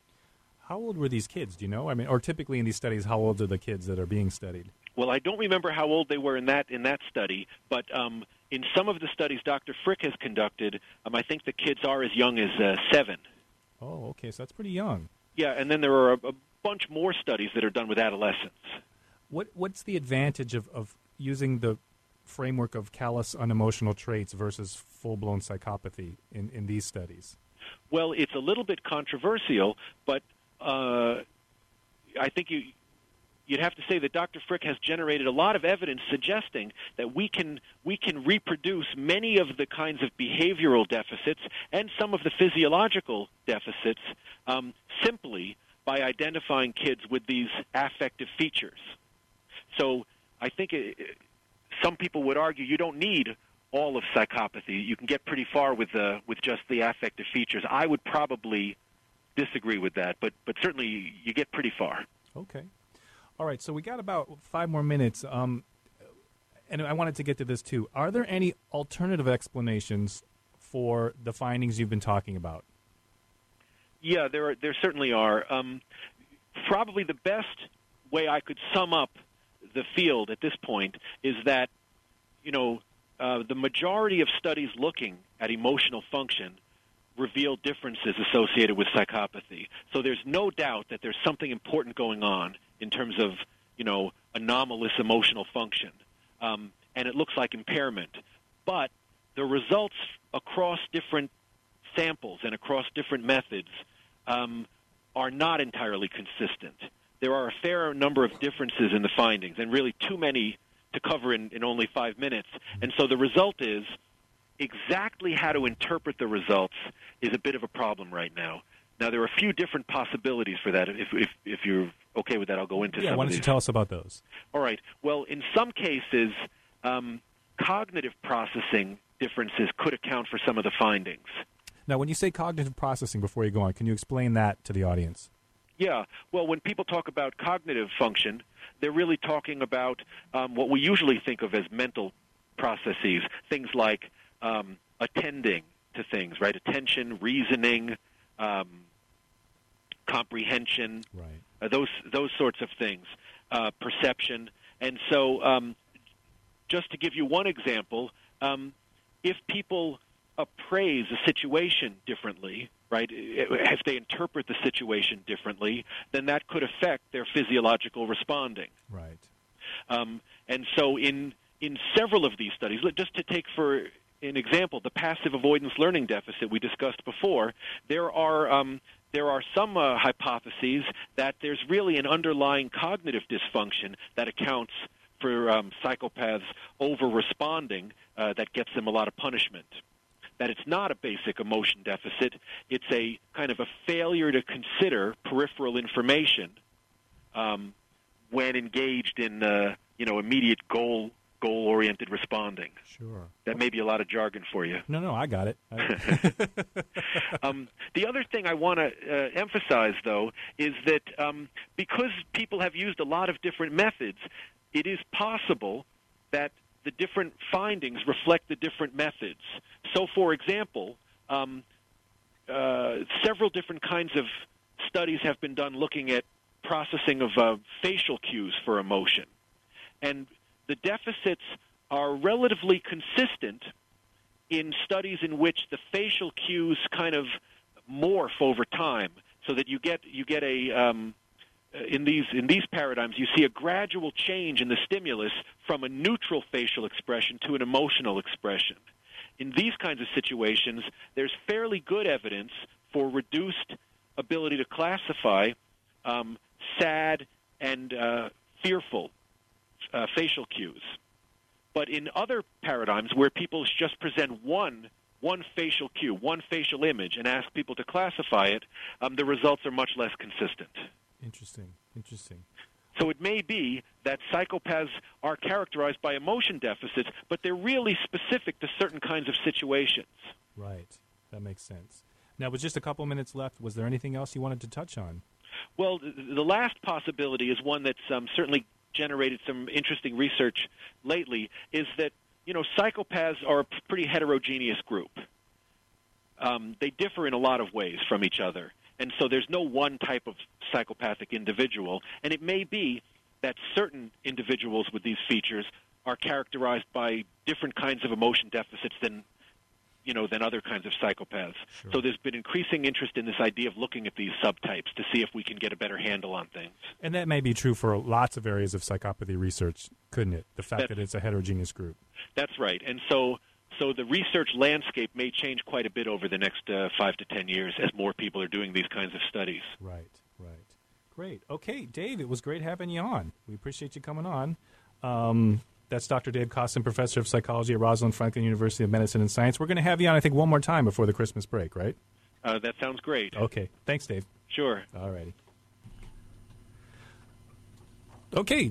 How old were these kids, do you know? I mean, or typically in these studies, how old are the kids that are being studied? Well, I don't remember how old they were in that in that study, but um, in some of the studies Doctor Frick has conducted, um, I think the kids are as young as uh, seven. Oh, okay, so that's pretty young. Yeah, and then there are a, a bunch more studies that are done with adolescents. What What's the advantage of, of using the framework of callous, unemotional traits versus full-blown psychopathy in, in these studies? Well, it's a little bit controversial, but uh, I think you, you'd have to say that Doctor Frick has generated a lot of evidence suggesting that we can we can reproduce many of the kinds of behavioral deficits and some of the physiological deficits um, simply by identifying kids with these affective features. So I think it, some people would argue you don't need all of psychopathy. You can get pretty far with the with just the affective features. I would probably disagree with that, but but certainly you get pretty far. Okay. All right, so we got about five more minutes, um, and I wanted to get to this too. Are there any alternative explanations for the findings you've been talking about? Yeah, there are, there certainly are. Um, probably the best way I could sum up the field at this point is that, you know, uh, the majority of studies looking at emotional function reveal differences associated with psychopathy. So there's no doubt that there's something important going on in terms of, you know, anomalous emotional function. Um, and it looks like impairment. But the results across different samples and across different methods um, are not entirely consistent. There are a fair number of differences in the findings, and really too many to cover in, in only five minutes. And so the result is exactly how to interpret the results is a bit of a problem right now. Now, there are a few different possibilities for that. If, if, if you're okay with that, I'll go into yeah, some why of don't these. you tell us about those? All right. Well, in some cases, um, cognitive processing differences could account for some of the findings. Now, when you say cognitive processing, before you go on, can you explain that to the audience? Yeah. Well, when people talk about cognitive function, they're really talking about um, what we usually think of as mental processes, things like um, attending to things, right? Attention, reasoning, um, comprehension, right. uh, those those sorts of things, uh, perception. And so um, just to give you one example, um, if people appraise a situation differently, right, if they interpret the situation differently, then that could affect their physiological responding. Right. Um, and so in in several of these studies, just to take for an example, the passive avoidance learning deficit we discussed before, there are um, there are some uh, hypotheses that there's really an underlying cognitive dysfunction that accounts for um, psychopaths over-responding uh, that gets them a lot of punishment. That it's not a basic emotion deficit. It's a kind of a failure to consider peripheral information um, when engaged in uh, you know immediate goal goal-oriented responding. Sure. That may be a lot of jargon for you. No, no, I got it. um, the other thing I want to uh, emphasize, though, is that um, because people have used a lot of different methods, it is possible that the different findings reflect the different methods. So, for example, um, uh, several different kinds of studies have been done looking at processing of uh, facial cues for emotion. And the deficits are relatively consistent in studies in which the facial cues kind of morph over time, so that you get you get a um, in these in these paradigms you see a gradual change in the stimulus from a neutral facial expression to an emotional expression. In these kinds of situations, there's fairly good evidence for reduced ability to classify um, sad and uh, fearful Uh, facial cues. But in other paradigms where people just present one one facial cue, one facial image, and ask people to classify it, um, the results are much less consistent. Interesting, interesting. So it may be that psychopaths are characterized by emotion deficits, but they're really specific to certain kinds of situations. Right, that makes sense. Now, with just a couple minutes left, was there anything else you wanted to touch on? Well, the last possibility is one that's um, certainly generated some interesting research lately, is that, you know, psychopaths are a pretty heterogeneous group. Um, they differ in a lot of ways from each other. And so there's no one type of psychopathic individual. And it may be that certain individuals with these features are characterized by different kinds of emotion deficits than you know, than other kinds of psychopaths. Sure. So there's been increasing interest in this idea of looking at these subtypes to see if we can get a better handle on things. And that may be true for lots of areas of psychopathy research, couldn't it? The fact that's, that it's a heterogeneous group. That's right. And so so the research landscape may change quite a bit over the next uh, five to ten years as more people are doing these kinds of studies. Right, right. Great. Okay, Dave, it was great having you on. We appreciate you coming on. Um, That's Doctor Dave Kossin, Professor of Psychology at Rosalind Franklin University of Medicine and Science. We're going to have you on, I think, one more time before the Christmas break, right? Uh, that sounds great. Okay. Thanks, Dave. Sure. All righty. Okay.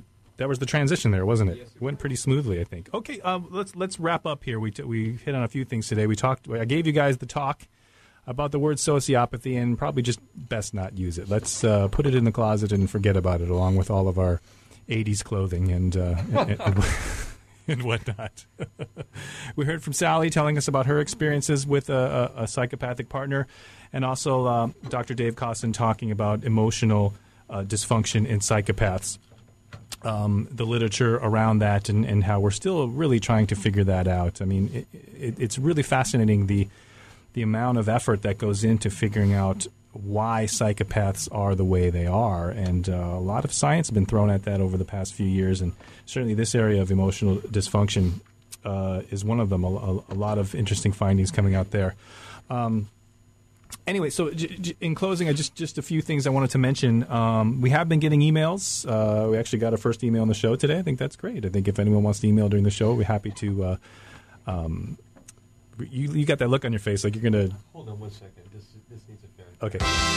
that was the transition there, wasn't it? It went pretty smoothly, I think. Okay, um, let's let's wrap up here. We t- we hit on a few things today. We talked. I gave you guys the talk about the word sociopathy, and probably just best not use it. Let's uh, put it in the closet and forget about it, along with all of our eighties clothing and uh, and, and, and whatnot. We heard from Sally telling us about her experiences with a, a, a psychopathic partner, and also uh, Doctor Dave Kossin talking about emotional uh, dysfunction in psychopaths. Um, the literature around that, and, and how we're still really trying to figure that out. I mean, it, it, it's really fascinating the the amount of effort that goes into figuring out why psychopaths are the way they are. And uh, a lot of science has been thrown at that over the past few years. And certainly this area of emotional dysfunction uh, is one of them. A, a, a lot of interesting findings coming out there. Um, anyway, so j- j- in closing, I just, just a few things I wanted to mention. Um, we have been getting emails. Uh, we actually got our first email on the show today. I think that's great. I think if anyone wants to email during the show, we're happy to uh, um, You, you got that look on your face like you're going to... Hold on one second. This this needs a fan. Okay.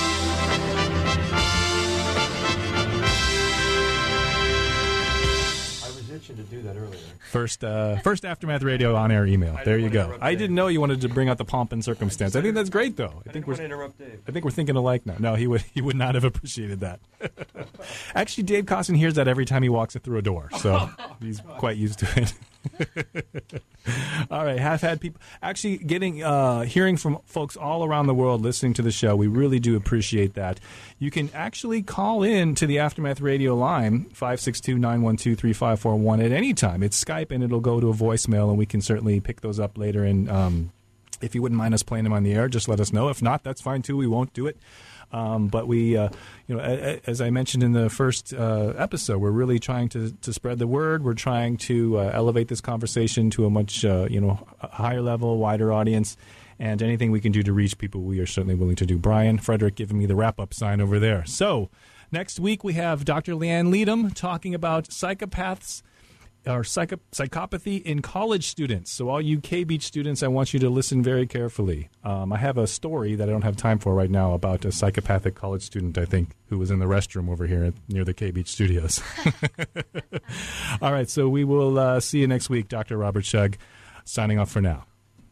I was itching to do that earlier. First uh, first Aftermath Radio on-air email. There you go. I didn't know you wanted to bring out the pomp and circumstance. I think that's great, though. I, I think we're we're interrupt Dave. I think we're thinking alike now. No, he would he would not have appreciated that. Actually, Dave Kossin hears that every time he walks through a door, so he's quite used to it. All right, have had people actually getting uh, hearing from folks all around the world listening to the show. We really do appreciate that. You can actually call in to the Aftermath Radio line five six two, nine one two, three five four one at any time. It's Skype, and it'll go to a voicemail, and we can certainly pick those up later. And um, if you wouldn't mind us playing them on the air, just let us know. If not, that's fine too. We won't do it. Um, but we, uh, you know, a, a, as I mentioned in the first uh, episode, we're really trying to, to spread the word. We're trying to uh, elevate this conversation to a much, uh, you know, higher level, wider audience. And anything we can do to reach people, we are certainly willing to do. Brian Frederick giving me the wrap-up sign over there. So next week we have Doctor Leanne Leadham talking about psychopaths or psycho- psychopathy in college students. So all you K-Beach students, I want you to listen very carefully. Um, I have a story that I don't have time for right now about a psychopathic college student, I think, who was in the restroom over here at, near the K-Beach studios. All right, so we will uh, see you next week. Doctor Robert Shug signing off for now.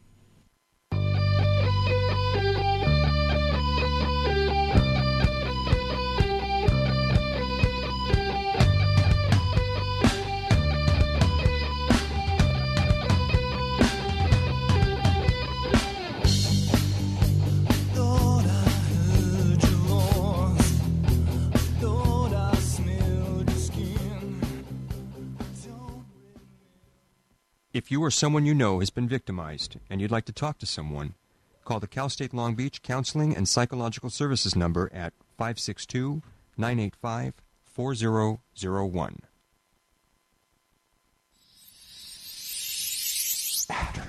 If you or someone you know has been victimized and you'd like to talk to someone, call the Cal State Long Beach Counseling and Psychological Services number at five six two, nine eight five, four zero zero one.